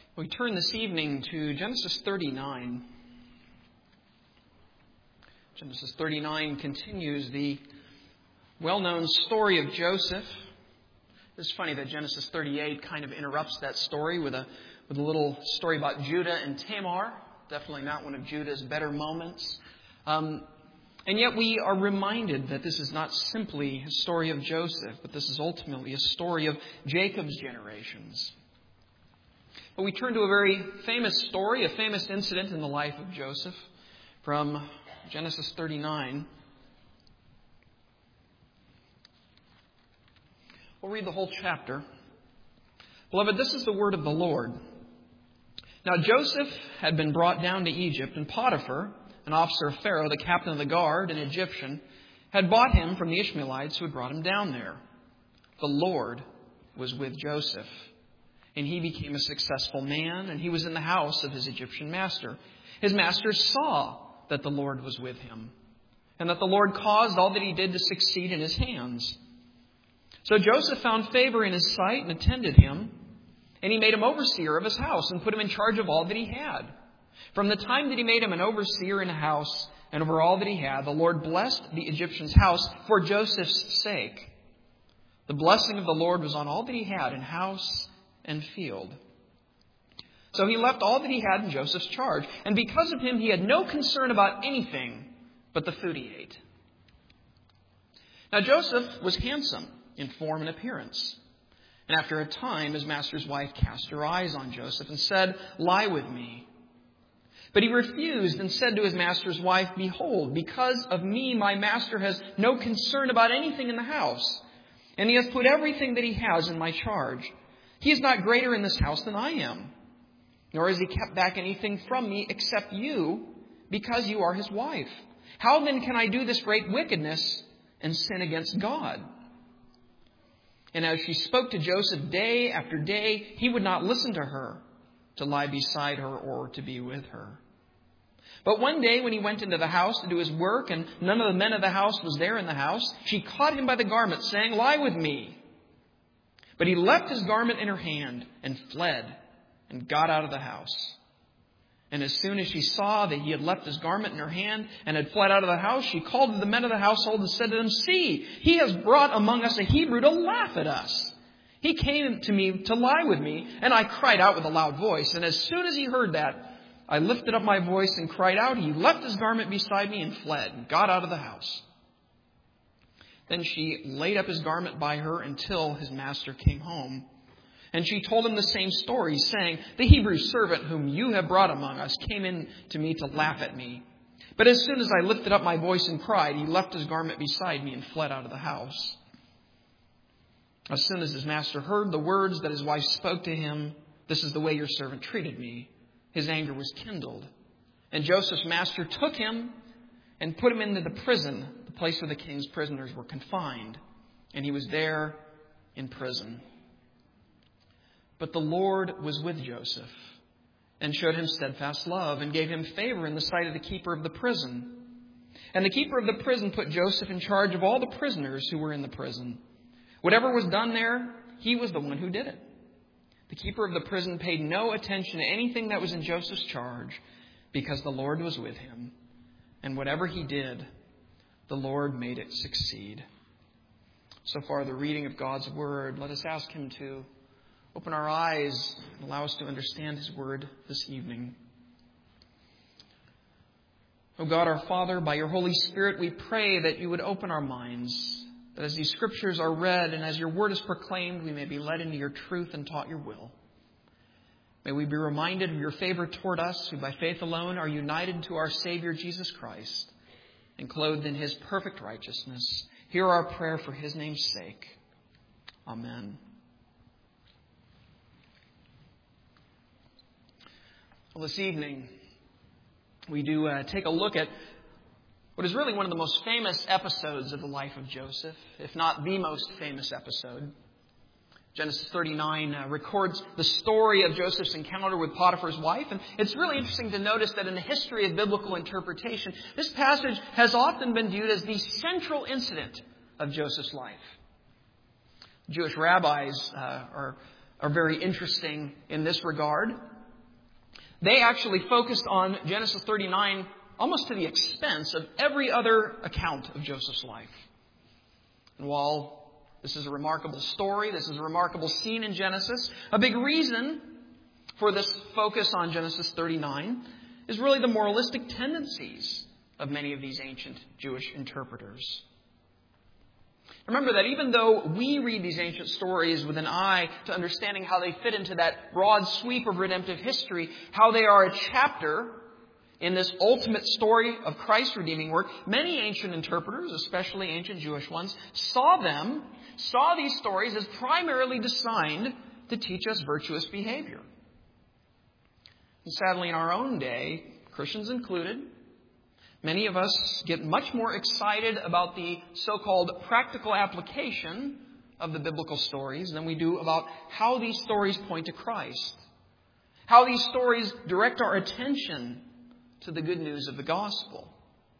We turn this evening to Genesis 39. Genesis 39 continues the well-known story of Joseph. It's funny that Genesis 38 kind of interrupts that story with a little story about Judah and Tamar. Definitely not one of Judah's better moments. And yet we are reminded that this is not simply a story of Joseph, but this is ultimately a story of Jacob's generations. But we turn to a very famous story, a famous incident in the life of Joseph from Genesis 39. We'll read the whole chapter. Beloved, this is the word of the Lord. Now Joseph had been brought down to Egypt, and Potiphar, an officer of Pharaoh, the captain of the guard, an Egyptian, had bought him from the Ishmaelites who had brought him down there. The Lord was with Joseph, and he became a successful man, and he was in the house of his Egyptian master. His master saw that the Lord was with him, and that the Lord caused all that he did to succeed in his hands. So Joseph found favor in his sight and attended him, and he made him overseer of his house and put him in charge of all that he had. From the time that he made him an overseer in a house and over all that he had, the Lord blessed the Egyptian's house for Joseph's sake. The blessing of the Lord was on all that he had in house and field. So he left all that he had in Joseph's charge, and because of him he had no concern about anything but the food he ate. Now Joseph was handsome in form and appearance. And after a time his master's wife cast her eyes on Joseph and said, "Lie with me." But he refused and said to his master's wife, "Behold, because of me my master has no concern about anything in the house, and he has put everything that he has in my charge. He is not greater in this house than I am, nor has he kept back anything from me except you, because you are his wife. How then can I do this great wickedness and sin against God?" And as she spoke to Joseph day after day, he would not listen to her, to lie beside her or to be with her. But one day when he went into the house to do his work, and none of the men of the house was there in the house, she caught him by the garment, saying, "Lie with me." But he left his garment in her hand and fled and got out of the house. And as soon as she saw that he had left his garment in her hand and had fled out of the house, she called to the men of the household and said to them, "See, he has brought among us a Hebrew to laugh at us. He came to me to lie with me, and I cried out with a loud voice. And as soon as he heard that, I lifted up my voice and cried out. He left his garment beside me and fled and got out of the house." Then she laid up his garment by her until his master came home. And she told him the same story, saying, "The Hebrew servant whom you have brought among us came in to me to laugh at me. But as soon as I lifted up my voice and cried, he left his garment beside me and fled out of the house." As soon as his master heard the words that his wife spoke to him, "This is the way your servant treated me," his anger was kindled. And Joseph's master took him and put him into the prison, the place where the king's prisoners were confined. And he was there in prison. But the Lord was with Joseph and showed him steadfast love and gave him favor in the sight of the keeper of the prison. And the keeper of the prison put Joseph in charge of all the prisoners who were in the prison. Whatever was done there, he was the one who did it. The keeper of the prison paid no attention to anything that was in Joseph's charge, because the Lord was with him. And whatever he did, the Lord made it succeed. So far, the reading of God's word. Let us ask him to open our eyes and allow us to understand his word this evening. O God, our Father, by your Holy Spirit, we pray that you would open our minds, that as these scriptures are read and as your word is proclaimed, we may be led into your truth and taught your will. May we be reminded of your favor toward us, who by faith alone are united to our Savior Jesus Christ and clothed in his perfect righteousness. Hear our prayer for his name's sake. Amen. Well, this evening, we do take a look at what is really one of the most famous episodes of the life of Joseph, if not the most famous episode. Genesis 39 records the story of Joseph's encounter with Potiphar's wife. And it's really interesting to notice that in the history of biblical interpretation, this passage has often been viewed as the central incident of Joseph's life. Jewish rabbis are very interesting in this regard. They actually focused on Genesis 39 almost to the expense of every other account of Joseph's life. And while this is a remarkable story, this is a remarkable scene in Genesis, a big reason for this focus on Genesis 39 is really the moralistic tendencies of many of these ancient Jewish interpreters. Remember that even though we read these ancient stories with an eye to understanding how they fit into that broad sweep of redemptive history, how they are a chapter in this ultimate story of Christ's redeeming work, many ancient interpreters, especially ancient Jewish ones, saw these stories as primarily designed to teach us virtuous behavior. And sadly, in our own day, Christians included, many of us get much more excited about the so-called practical application of the biblical stories than we do about how these stories point to Christ, how these stories direct our attention to the good news of the gospel.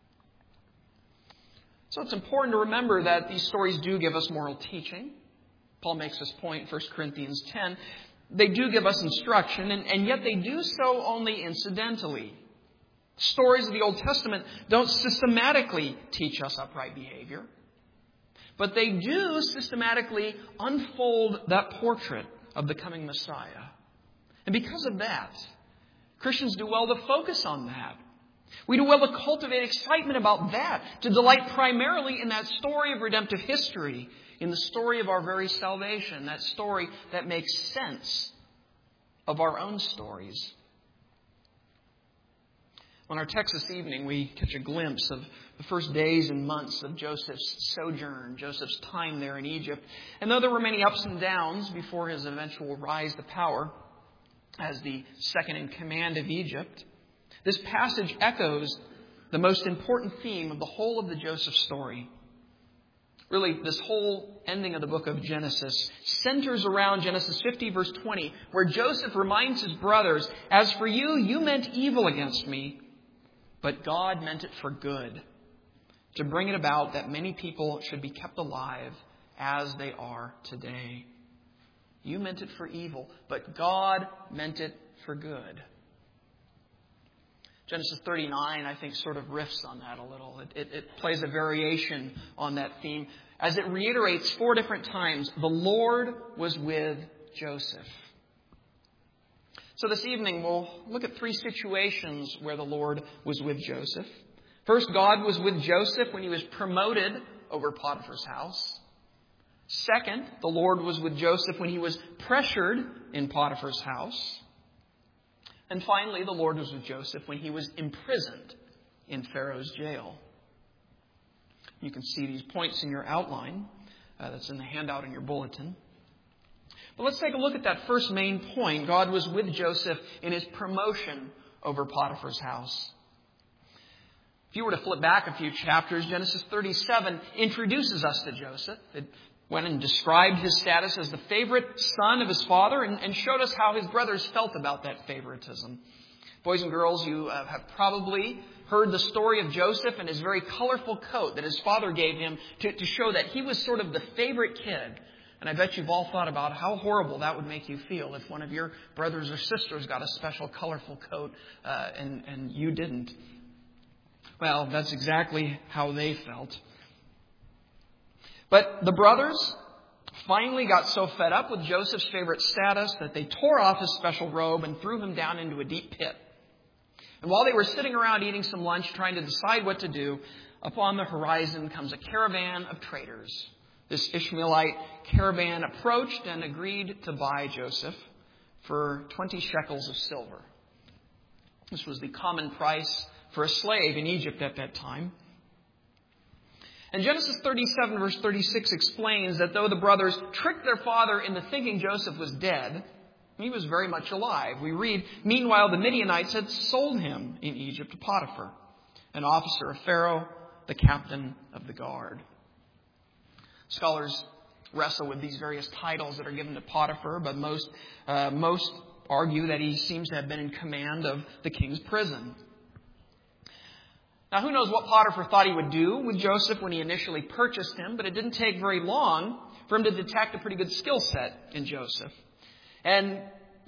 So it's important to remember that these stories do give us moral teaching. Paul makes this point in 1 Corinthians 10. They do give us instruction, and yet they do so only incidentally. Stories of the Old Testament don't systematically teach us upright behavior, but they do systematically unfold that portrait of the coming Messiah. And because of that, Christians do well to focus on that. We do well to cultivate excitement about that, to delight primarily in that story of redemptive history, in the story of our very salvation, that story that makes sense of our own stories. On our text this evening, we catch a glimpse of the first days and months of Joseph's sojourn, Joseph's time there in Egypt. And though there were many ups and downs before his eventual rise to power as the second in command of Egypt, this passage echoes the most important theme of the whole of the Joseph story. Really, this whole ending of the book of Genesis centers around Genesis 50, verse 20, where Joseph reminds his brothers, "As for you, you meant evil against me, but God meant it for good, to bring it about that many people should be kept alive as they are today." You meant it for evil, but God meant it for good. Genesis 39, I think, sort of riffs on that a little. It plays a variation on that theme as it reiterates 4 different times, the Lord was with Joseph. So this evening, we'll look at 3 situations where the Lord was with Joseph. First, God was with Joseph when he was promoted over Potiphar's house. Second, the Lord was with Joseph when he was pressured in Potiphar's house. And finally, the Lord was with Joseph when he was imprisoned in Pharaoh's jail. You can see these points in your outline. That's in the handout in your bulletin. But let's take a look at that first main point. God was with Joseph in his promotion over Potiphar's house. If you were to flip back a few chapters, Genesis 37 introduces us to Joseph. It went and described his status as the favorite son of his father and showed us how his brothers felt about that favoritism. Boys and girls, you have probably heard the story of Joseph and his very colorful coat that his father gave him to show that he was sort of the favorite kid. And I bet you've all thought about how horrible that would make you feel if one of your brothers or sisters got a special colorful coat and you didn't. Well, that's exactly how they felt. But the brothers finally got so fed up with Joseph's favorite status that they tore off his special robe and threw him down into a deep pit. And while they were sitting around eating some lunch, trying to decide what to do, upon the horizon comes a caravan of traders. This Ishmaelite caravan approached and agreed to buy Joseph for 20 shekels of silver. This was the common price for a slave in Egypt at that time. And Genesis 37 verse 36 explains that though the brothers tricked their father into thinking Joseph was dead, he was very much alive. We read, "Meanwhile, the Midianites had sold him in Egypt to Potiphar, an officer of Pharaoh, the captain of the guard." Scholars wrestle with these various titles that are given to Potiphar, but most argue that he seems to have been in command of the king's prison. Now, who knows what Potiphar thought he would do with Joseph when he initially purchased him, but it didn't take very long for him to detect a pretty good skill set in Joseph. And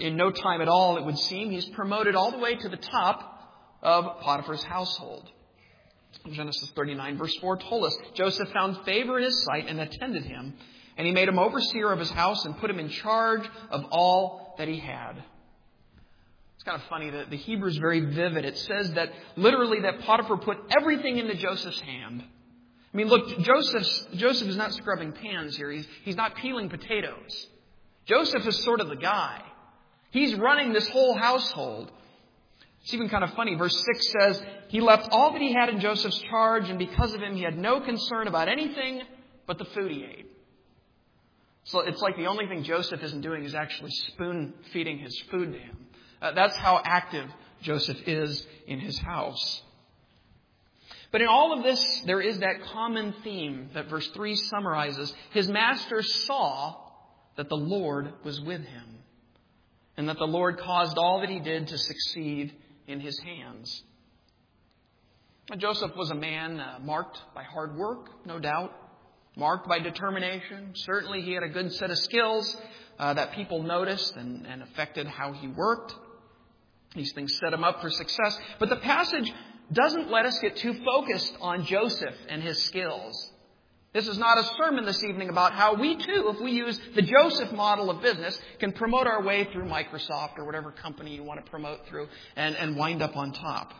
in no time at all, it would seem, he's promoted all the way to the top of Potiphar's household. Genesis 39, verse 4 told us, Joseph found favor in his sight and attended him, and he made him overseer of his house and put him in charge of all that he had. It's kind of funny that the Hebrew is very vivid. It says that literally that Potiphar put everything into Joseph's hand. I mean, look, Joseph is not scrubbing pans here. He's not peeling potatoes. Joseph is sort of the guy. He's running this whole household. It's even kind of funny. Verse 6 says, he left all that he had in Joseph's charge, and because of him, he had no concern about anything but the food he ate. So it's like the only thing Joseph isn't doing is actually spoon-feeding his food to him. That's how active Joseph is in his house. But in all of this, there is that common theme that verse 3 summarizes. His master saw that the Lord was with him, and that the Lord caused all that he did to succeed in his hands. Joseph was a man marked by hard work, no doubt, marked by determination. Certainly he had a good set of skills that people noticed and affected how he worked. These things set him up for success. But the passage doesn't let us get too focused on Joseph and his skills. This is not a sermon this evening about how we too, if we use the Joseph model of business, can promote our way through Microsoft or whatever company you want to promote through and wind up on top.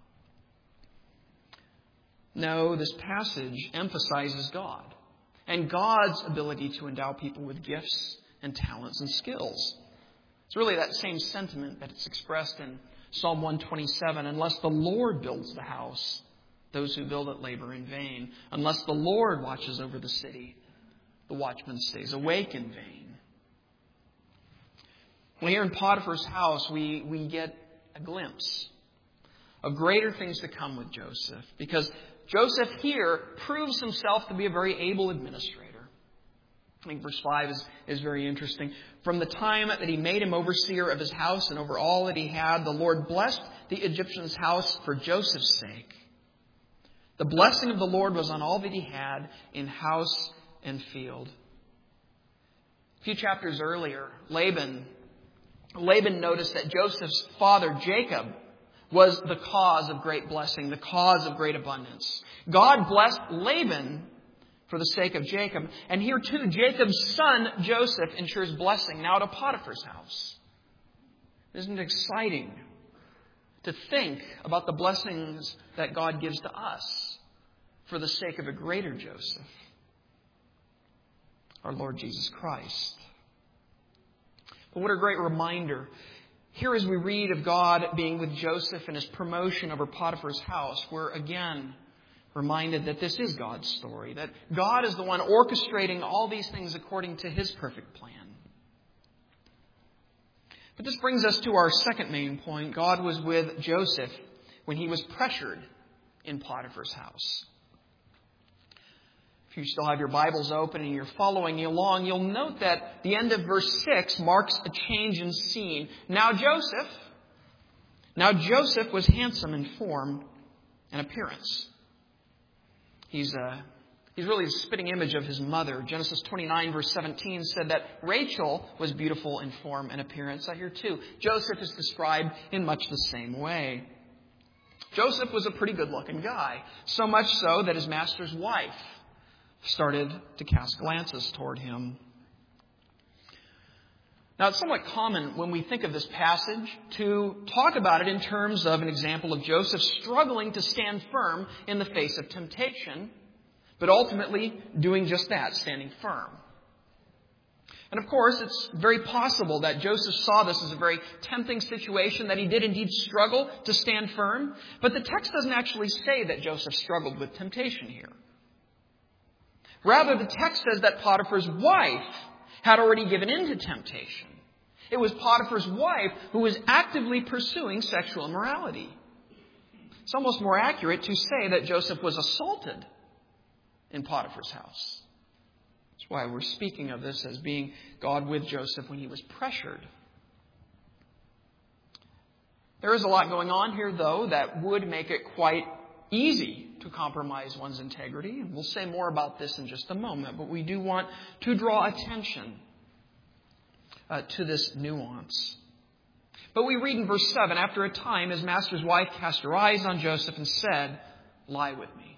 No, this passage emphasizes God and God's ability to endow people with gifts and talents and skills. It's really that same sentiment that it's expressed in Psalm 127. Unless the Lord builds the house, those who build it labor in vain. Unless the Lord watches over the city, the watchman stays awake in vain. Well, here in Potiphar's house, we get a glimpse of greater things to come with Joseph, because Joseph here proves himself to be a very able administrator. I think verse 5 is very interesting. From the time that he made him overseer of his house and over all that he had, the Lord blessed the Egyptian's house for Joseph's sake. The blessing of the Lord was on all that he had in house and field. A few chapters earlier, Laban noticed that Joseph's father, Jacob, was the cause of great blessing, the cause of great abundance. God blessed Laban for the sake of Jacob. And here too, Jacob's son, Joseph, ensures blessing now to Potiphar's house. Isn't it exciting to think about the blessings that God gives to us for the sake of a greater Joseph, our Lord Jesus Christ? But what a great reminder. Here as we read of God being with Joseph and his promotion over Potiphar's house, we're again reminded that this is God's story, that God is the one orchestrating all these things according to his perfect plan. But this brings us to our second main point. God was with Joseph when he was pressured in Potiphar's house. If you still have your Bibles open and you're following along, you'll note that the end of verse 6 marks a change in scene. Now Joseph was handsome in form and appearance. He's really a spitting image of his mother. Genesis 29 verse 17 said that Rachel was beautiful in form and appearance. Here too, Joseph is described in much the same way. Joseph was a pretty good-looking guy, so much so that his master's wife started to cast glances toward him. Now, it's somewhat common when we think of this passage to talk about it in terms of an example of Joseph struggling to stand firm in the face of temptation, but ultimately doing just that, standing firm. And of course, it's very possible that Joseph saw this as a very tempting situation, that he did indeed struggle to stand firm. But the text doesn't actually say that Joseph struggled with temptation here. Rather, the text says that Potiphar's wife had already given in to temptation. It was Potiphar's wife who was actively pursuing sexual immorality. It's almost more accurate to say that Joseph was assaulted in Potiphar's house. That's why we're speaking of this as being God with Joseph when he was pressured. There is a lot going on here, though, that would make it quite easy to compromise one's integrity. And we'll say more about this in just a moment, but we do want to draw attention to this nuance. But we read in verse 7, after a time, his master's wife cast her eyes on Joseph and said, "Lie with me."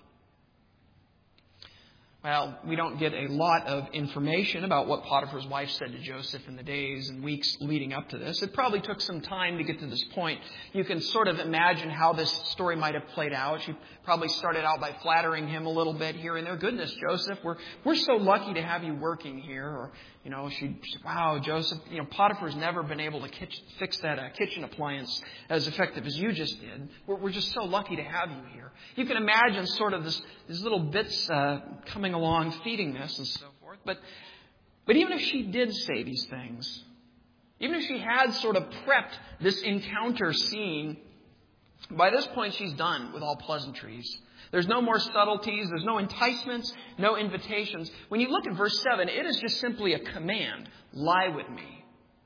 Well, we don't get a lot of information about what Potiphar's wife said to Joseph in the days and weeks leading up to this. It probably took some time to get to this point. You can sort of imagine how this story might have played out. She probably started out by flattering him a little bit here and there. "Goodness, Joseph, we're so lucky to have you working here." Or, she said, "Wow, Joseph, Potiphar's never been able to fix that kitchen appliance as effective as you just did. We're just so lucky to have you here." You can imagine sort of these little bits coming along, feeding this and so forth. But even if she did say these things, even if she had sort of prepped this encounter scene, by this point she's done with all pleasantries. There's no more subtleties. There's no enticements, no invitations. When you look at verse 7, it is just simply a command. Lie with me.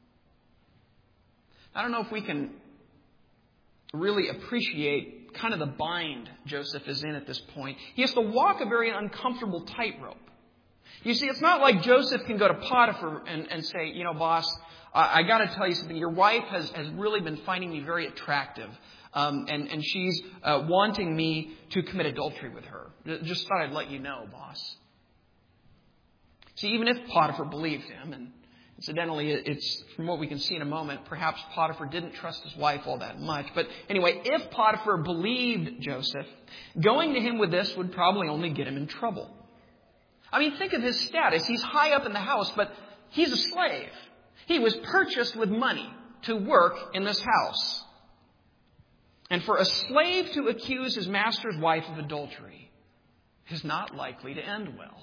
I don't know if we can really appreciate kind of the bind Joseph is in at this point. He has to walk a very uncomfortable tightrope. You see, it's not like Joseph can go to Potiphar and say, "Boss, I got to tell you something. Your wife has really been finding me very attractive. And she's wanting me to commit adultery with her. Just thought I'd let you know, boss." See, even if Potiphar believed him, and incidentally, it's from what we can see in a moment, perhaps Potiphar didn't trust his wife all that much. But anyway, if Potiphar believed Joseph, going to him with this would probably only get him in trouble. I mean, think of his status. He's high up in the house, but he's a slave. He was purchased with money to work in this house. And for a slave to accuse his master's wife of adultery is not likely to end well.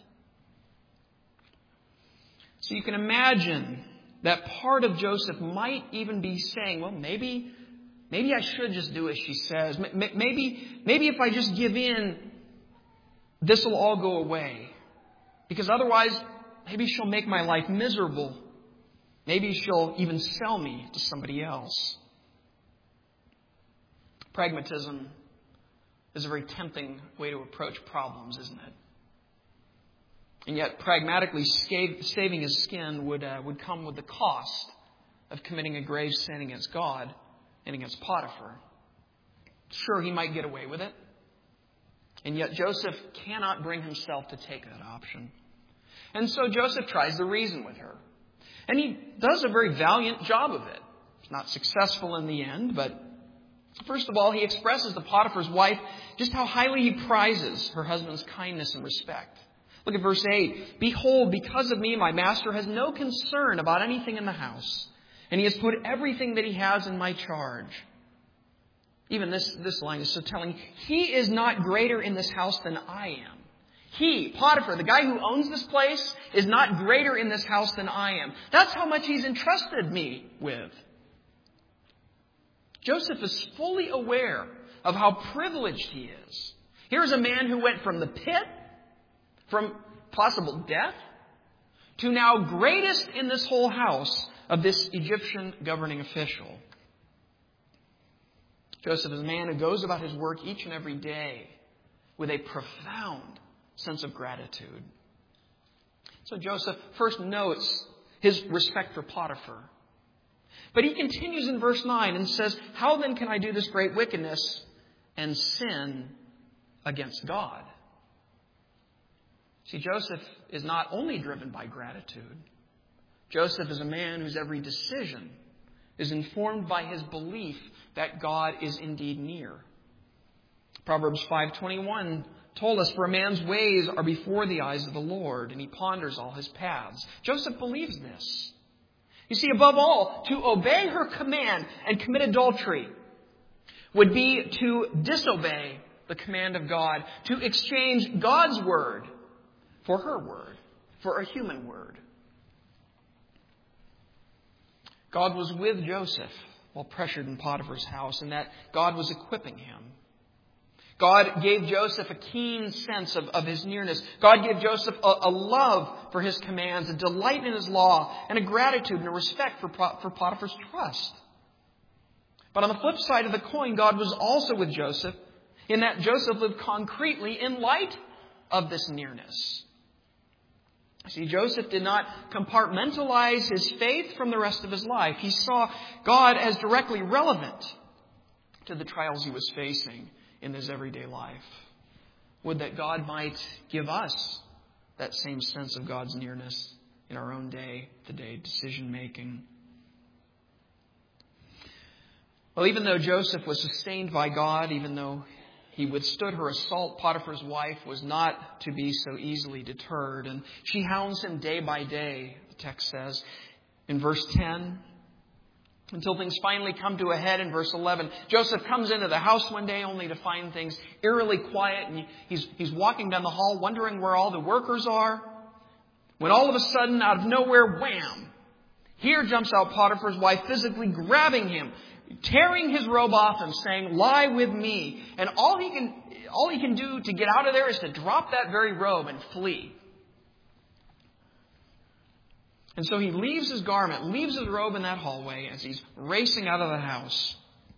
So you can imagine that part of Joseph might even be saying, "Well, maybe I should just do as she says. Maybe if I just give in, this will all go away. Because otherwise, maybe she'll make my life miserable. Maybe she'll even sell me to somebody else." Pragmatism is a very tempting way to approach problems, isn't it? And yet, pragmatically saving his skin would come with the cost of committing a grave sin against God and against Potiphar. Sure, he might get away with it. And yet, Joseph cannot bring himself to take that option. And so Joseph tries to reason with her. And he does a very valiant job of it. It's not successful in the end, but first of all, he expresses to Potiphar's wife just how highly he prizes her husband's kindness and respect. Look at verse 8. "Behold, because of me, my master has no concern about anything in the house, and he has put everything that he has in my charge." Even this line is so telling. "He is not greater in this house than I am." He, Potiphar, the guy who owns this place, is not greater in this house than I am. That's how much he's entrusted me with. Joseph is fully aware of how privileged he is. Here's a man who went from the pit, from possible death, to now greatest in this whole house of this Egyptian governing official. Joseph is a man who goes about his work each and every day with a profound sense of gratitude. So Joseph first notes his respect for Potiphar. But he continues in verse 9 and says, "How then can I do this great wickedness and sin against God?" See, Joseph is not only driven by gratitude. Joseph is a man whose every decision is informed by his belief that God is indeed near. Proverbs 5:21 told us, "For a man's ways are before the eyes of the Lord, and he ponders all his paths." Joseph believes this. You see, above all, to obey her command and commit adultery would be to disobey the command of God, to exchange God's word for her word, for a human word. God was with Joseph while pressured in Potiphar's house, and that God was equipping him. God gave Joseph a keen sense of his nearness. God gave Joseph a love for his commands, a delight in his law, and a gratitude and a respect for Potiphar's trust. But on the flip side of the coin, God was also with Joseph in that Joseph lived concretely in light of this nearness. See, Joseph did not compartmentalize his faith from the rest of his life. He saw God as directly relevant to the trials he was facing in his everyday life. Would that God might give us that same sense of God's nearness in our own day-to-day decision-making. Well, even though Joseph was sustained by God, even though he withstood her assault, Potiphar's wife was not to be so easily deterred. And she hounds him day by day, the text says, in verse 10, until things finally come to a head in verse 11. Joseph comes into the house one day only to find things eerily quiet. And he's walking down the hall wondering where all the workers are. When all of a sudden, out of nowhere, wham! Here jumps out Potiphar's wife, physically grabbing him, tearing his robe off him, saying, "Lie with me." And all he can do to get out of there is to drop that very robe and flee. And so he leaves his garment, leaves his robe in that hallway as he's racing out of the house.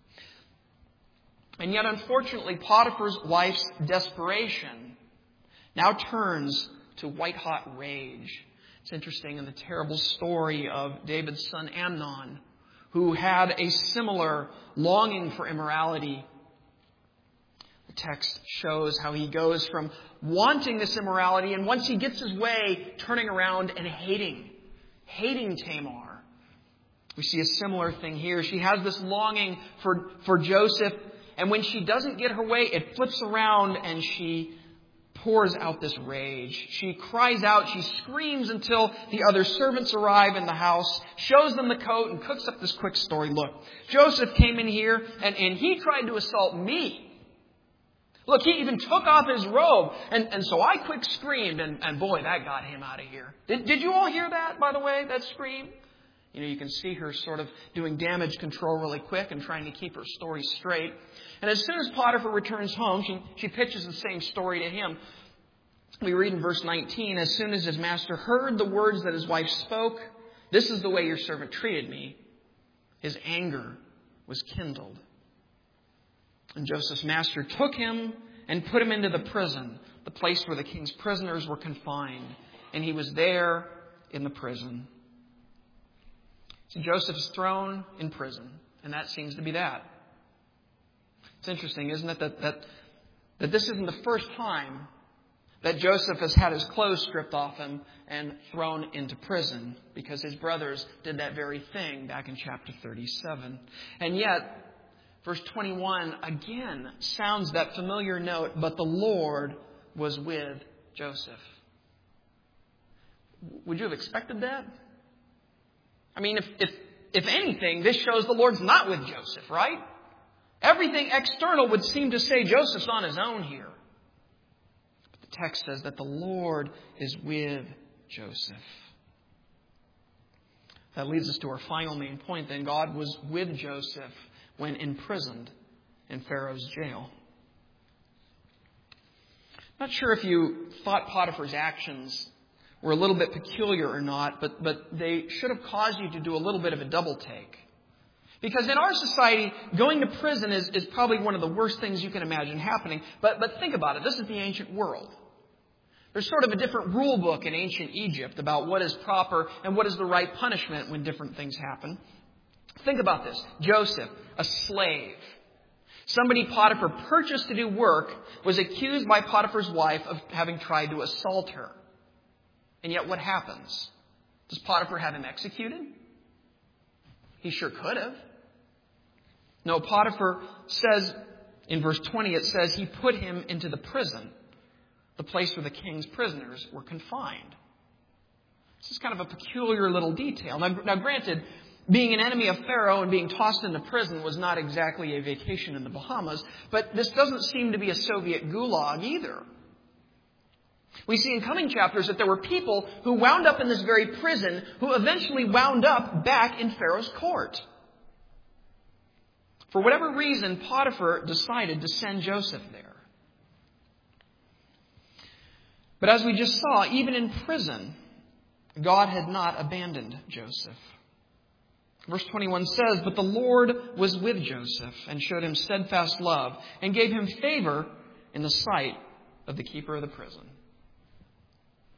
And yet, unfortunately, Potiphar's wife's desperation now turns to white-hot rage. It's interesting in the terrible story of David's son Amnon, who had a similar longing for immorality. The text shows how he goes from wanting this immorality, and once he gets his way, turning around and hating Tamar. We see a similar thing here. She has this longing for Joseph, and when she doesn't get her way, it flips around and she pours out this rage. She cries out, she screams until the other servants arrive in the house, shows them the coat, and cooks up this quick story. Look, Joseph came in here and he tried to assault me. Look, he even took off his robe, and so I quick screamed, and boy, that got him out of here. Did you all hear that, by the way, that scream? You know, you can see her sort of doing damage control really quick and trying to keep her story straight. And as soon as Potiphar returns home, she pitches the same story to him. We read in verse 19, as soon as his master heard the words that his wife spoke, "This is the way your servant treated me," his anger was kindled. And Joseph's master took him and put him into the prison, the place where the king's prisoners were confined. And he was there in the prison. So Joseph is thrown in prison, and that seems to be that. It's interesting, isn't it, that this isn't the first time that Joseph has had his clothes stripped off him and thrown into prison, because his brothers did that very thing back in chapter 37. And yet, verse 21 again sounds that familiar note, but the Lord was with Joseph. Would you have expected that? I mean, if anything, this shows the Lord's not with Joseph, right? Everything external would seem to say Joseph's on his own here. But the text says that the Lord is with Joseph. That leads us to our final main point then. God was with Joseph when imprisoned in Pharaoh's jail. Not sure if you thought Potiphar's actions were a little bit peculiar or not, but they should have caused you to do a little bit of a double take. Because in our society, going to prison is probably one of the worst things you can imagine happening. But think about it. This is the ancient world. There's sort of a different rule book in ancient Egypt about what is proper and what is the right punishment when different things happen. Think about this. Joseph, a slave. Somebody Potiphar purchased to do work, was accused by Potiphar's wife of having tried to assault her. And yet what happens? Does Potiphar have him executed? He sure could have. No, Potiphar says, in verse 20, it says he put him into the prison, the place where the king's prisoners were confined. This is kind of a peculiar little detail. Now granted, being an enemy of Pharaoh and being tossed into prison was not exactly a vacation in the Bahamas, but this doesn't seem to be a Soviet gulag either. We see in coming chapters that there were people who wound up in this very prison who eventually wound up back in Pharaoh's court. For whatever reason, Potiphar decided to send Joseph there. But as we just saw, even in prison, God had not abandoned Joseph. Verse 21 says, "But the Lord was with Joseph and showed him steadfast love and gave him favor in the sight of the keeper of the prison."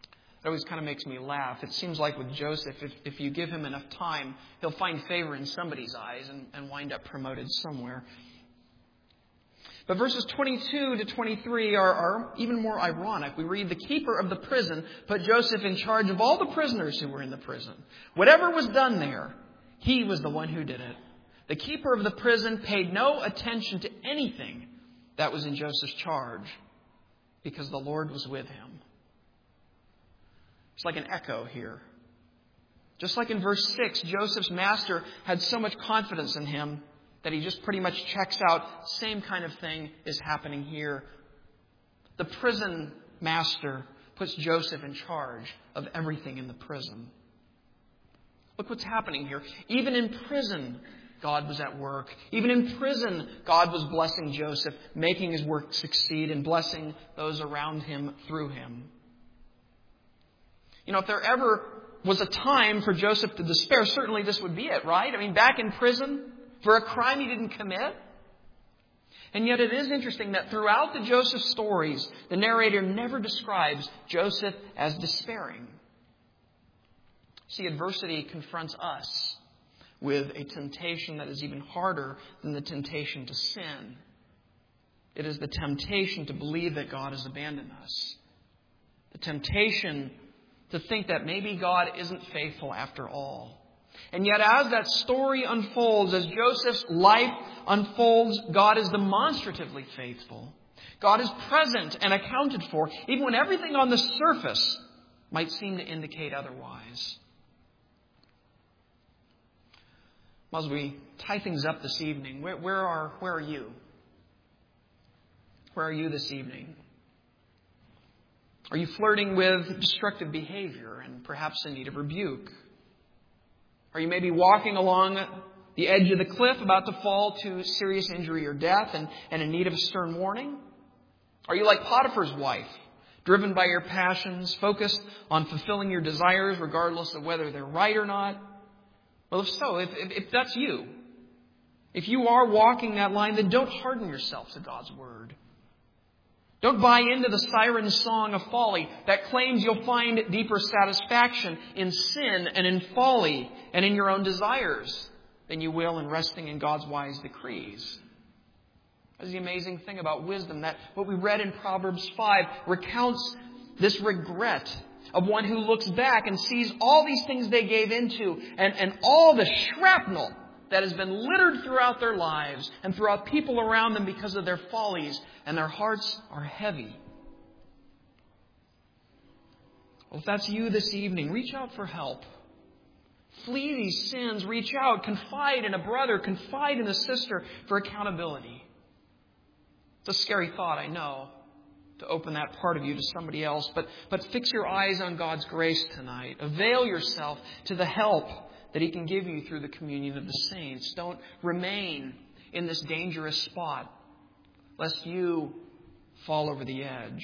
It always kind of makes me laugh. It seems like with Joseph, if you give him enough time, he'll find favor in somebody's eyes and wind up promoted somewhere. But verses 22 to 23 are even more ironic. We read, the keeper of the prison put Joseph in charge of all the prisoners who were in the prison. Whatever was done there, he was the one who did it. The keeper of the prison paid no attention to anything that was in Joseph's charge because the Lord was with him. It's like an echo here. Just like in verse 6, Joseph's master had so much confidence in him that he just pretty much checks out. Same kind of thing is happening here. The prison master puts Joseph in charge of everything in the prison. Look what's happening here. Even in prison, God was at work. Even in prison, God was blessing Joseph, making his work succeed and blessing those around him through him. You know, if there ever was a time for Joseph to despair, certainly this would be it, right? I mean, back in prison for a crime he didn't commit. And yet it is interesting that throughout the Joseph stories, the narrator never describes Joseph as despairing. See, adversity confronts us with a temptation that is even harder than the temptation to sin. It is the temptation to believe that God has abandoned us. The temptation to think that maybe God isn't faithful after all. And yet as that story unfolds, as Joseph's life unfolds, God is demonstratively faithful. God is present and accounted for, even when everything on the surface might seem to indicate otherwise. As we tie things up this evening, where are you? Where are you this evening? Are you flirting with destructive behavior and perhaps in need of rebuke? Are you maybe walking along the edge of the cliff, about to fall to serious injury or death and in need of a stern warning? Are you like Potiphar's wife, driven by your passions, focused on fulfilling your desires regardless of whether they're right or not? Well, if so, if that's you, if you are walking that line, then don't harden yourself to God's Word. Don't buy into the siren song of folly that claims you'll find deeper satisfaction in sin and in folly and in your own desires than you will in resting in God's wise decrees. That's the amazing thing about wisdom, that what we read in Proverbs 5 recounts this regret of one who looks back and sees all these things they gave into and all the shrapnel that has been littered throughout their lives and throughout people around them because of their follies, and their hearts are heavy. Well, if that's you this evening, reach out for help. Flee these sins. Reach out. Confide in a brother. Confide in a sister for accountability. It's a scary thought, I know, to open that part of you to somebody else. But fix your eyes on God's grace tonight. Avail yourself to the help that He can give you through the communion of the saints. Don't remain in this dangerous spot, lest you fall over the edge.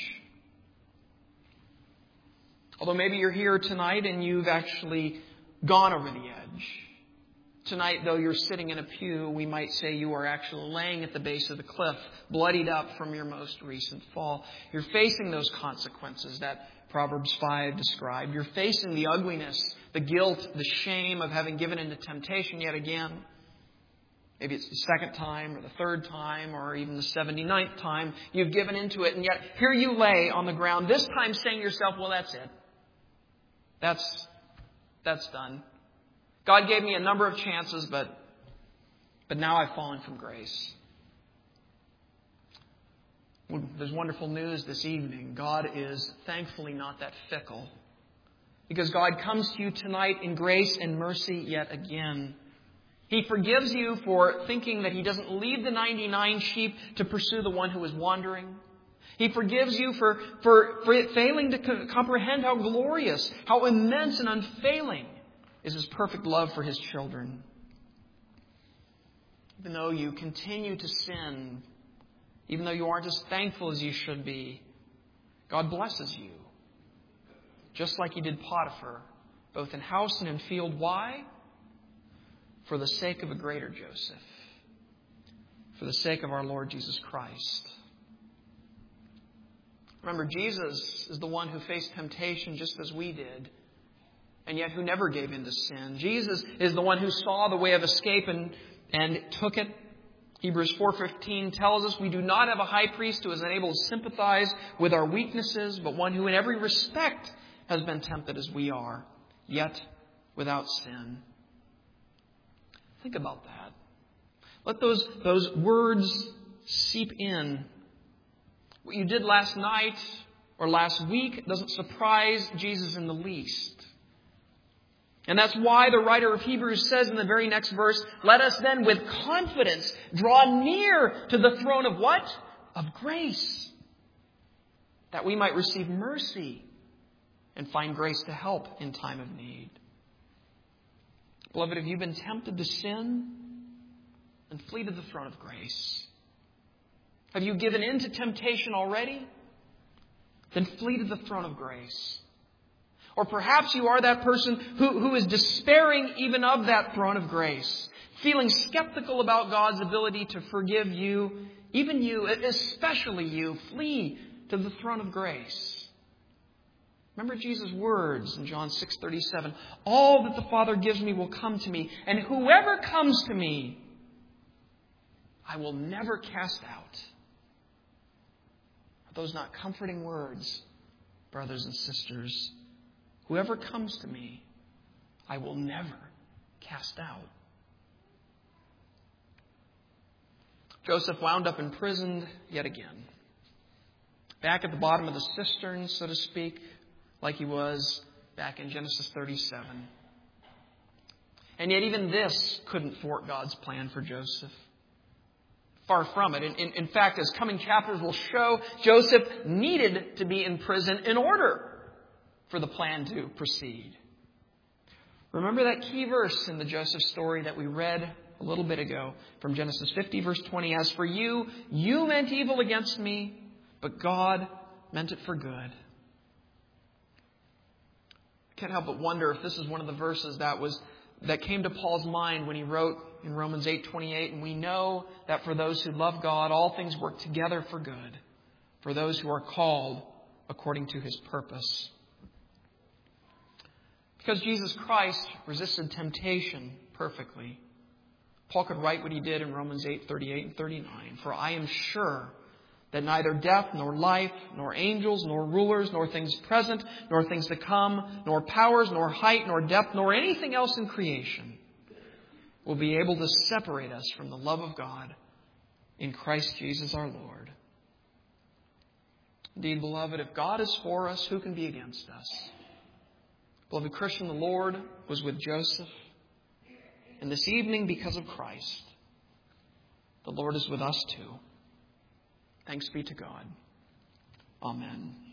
Although maybe you're here tonight and you've actually gone over the edge. Tonight, though you're sitting in a pew, we might say you are actually laying at the base of the cliff, bloodied up from your most recent fall. You're facing those consequences that Proverbs 5 described. You're facing the ugliness, the guilt, the shame of having given into temptation yet again. Maybe it's the second time or the third time or even the 79th time you've given into it. And yet here you lay on the ground, this time saying to yourself, well, that's it. That's done. God gave me a number of chances, but now I've fallen from grace. Well, there's wonderful news this evening. God is thankfully not that fickle, because God comes to you tonight in grace and mercy yet again. He forgives you for thinking that He doesn't leave the 99 sheep to pursue the one who is wandering. He forgives you for failing to comprehend how glorious, how immense and unfailing is His perfect love for His children. Even though you continue to sin, even though you aren't as thankful as you should be, God blesses you. Just like He did Potiphar, both in house and in field. Why? For the sake of a greater Joseph. For the sake of our Lord Jesus Christ. Remember, Jesus is the one who faced temptation just as we did, and yet who never gave in to sin. Jesus is the one who saw the way of escape and took it. Hebrews 4:15 tells us we do not have a high priest who is unable to sympathize with our weaknesses, but one who in every respect has been tempted as we are, yet without sin. Think about that. Let those words seep in. What you did last night or last week doesn't surprise Jesus in the least. And that's why the writer of Hebrews says in the very next verse, let us then with confidence draw near to the throne of what? Of grace. That we might receive mercy and find grace to help in time of need. Beloved, have you been tempted to sin? Then flee to the throne of grace. Have you given in to temptation already? Then flee to the throne of grace. Or perhaps you are that person who is despairing even of that throne of grace, feeling skeptical about God's ability to forgive you, even you, especially you. Flee to the throne of grace. Remember Jesus' words in John 6:37. All that the Father gives me will come to me, and whoever comes to me, I will never cast out. Are those not comforting words, brothers and sisters? Whoever comes to me, I will never cast out. Joseph wound up imprisoned yet again. Back at the bottom of the cistern, so to speak, like he was back in Genesis 37. And yet even this couldn't thwart God's plan for Joseph. Far from it. In fact, as coming chapters will show, Joseph needed to be in prison in order for the plan to proceed. Remember that key verse in the Joseph story that we read a little bit ago from Genesis 50, verse 20. As for you, you meant evil against me, but God meant it for good. I can't help but wonder if this is one of the verses that came to Paul's mind when he wrote in Romans 8:28, and we know that for those who love God, all things work together for good, for those who are called according to his purpose. Because Jesus Christ resisted temptation perfectly, Paul could write what he did in Romans 8:38 and 39. For I am sure that neither death, nor life, nor angels, nor rulers, nor things present, nor things to come, nor powers, nor height, nor depth, nor anything else in creation will be able to separate us from the love of God in Christ Jesus our Lord. Indeed, beloved, if God is for us, who can be against us? Beloved Christian, the Lord was with Joseph. And this evening, because of Christ, the Lord is with us too. Thanks be to God. Amen.